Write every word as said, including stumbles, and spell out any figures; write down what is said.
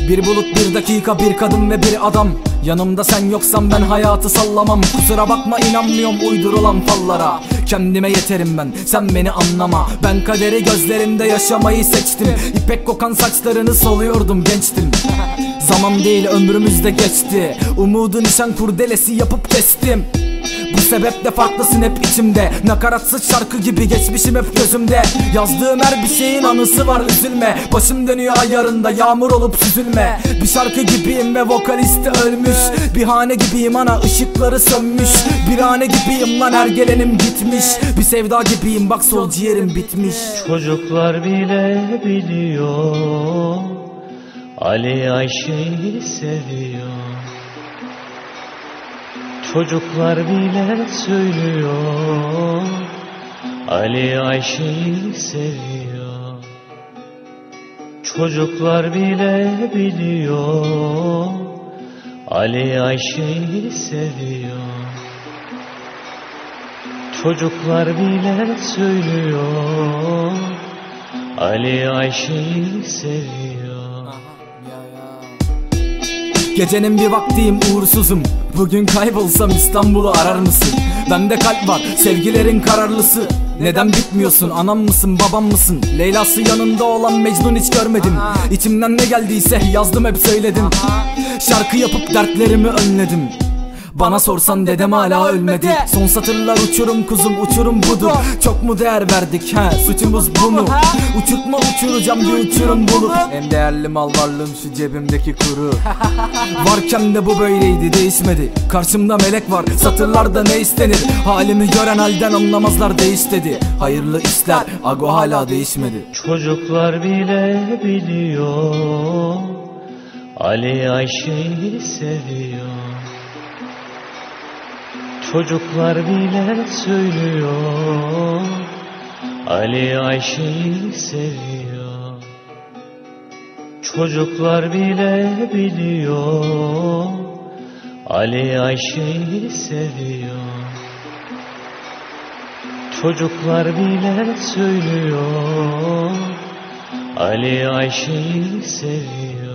Bir bulut, bir dakika, bir kadın ve bir adam. Yanımda sen yoksan ben hayatı sallamam. Kusura bakma, inanmıyorum uydurulan fallara. Kendime yeterim ben, sen beni anlama. Ben kaderi gözlerinde yaşamayı seçtim. İpek kokan saçlarını soluyordum, gençtim. Zaman değil ömrümüzde geçti. Umudu nişan kurdelesi yapıp kestim. Bu sebeple farklısın hep içimde. Nakaratsız şarkı gibi geçmişim hep gözümde. Yazdığım her bir şeyin anısı var, üzülme. Başım dönüyor ayarında, yağmur olup süzülme. Bir şarkı gibiyim ve vokalisti ölmüş. Bir hane gibiyim ana, ışıkları sönmüş. Bir hane gibiyim lan, her gelenim gitmiş. Bir sevda gibiyim bak, sol ciğerim bitmiş. Çocuklar bile biliyor Ali Ayşe'yi seviyor. Çocuklar bile söylüyor Ali Ayşe'yi seviyor. Çocuklar bile biliyor Ali Ayşe'yi seviyor. Çocuklar bile söylüyor Ali Ayşe'yi seviyor. Gecenin bir vaktiyim, uğursuzum. Bugün kaybolsam İstanbul'u arar mısın? Bende kalp var, sevgilerin kararlısı. Neden bitmiyorsun, anam mısın, babam mısın? Leyla'sı yanında olan Mecnun hiç görmedim. İçimden ne geldiyse yazdım, hep söyledim. Şarkı yapıp dertlerimi önledim. Bana sorsan dedem hala ölmedi. Son satırlar uçurum kuzum, uçurum budur. Çok mu değer verdik he, suçumuz bu mu? Uçurtma uçuracağım bir uçurum bulup. En değerli mal varlığım şu cebimdeki kuru. Varken de bu böyleydi, değişmedi. Karşımda melek var, satırlarda ne istenir? Halimi gören halden anlamazlar, değiş dedi. Hayırlı işler, ago hala değişmedi. Çocuklar bile biliyor Ali Ayşe'yi seviyor. Çocuklar bile söylüyor Ali Ayşe'yi seviyor. Çocuklar bile biliyor Ali Ayşe'yi seviyor. Çocuklar bile söylüyor Ali Ayşe'yi seviyor.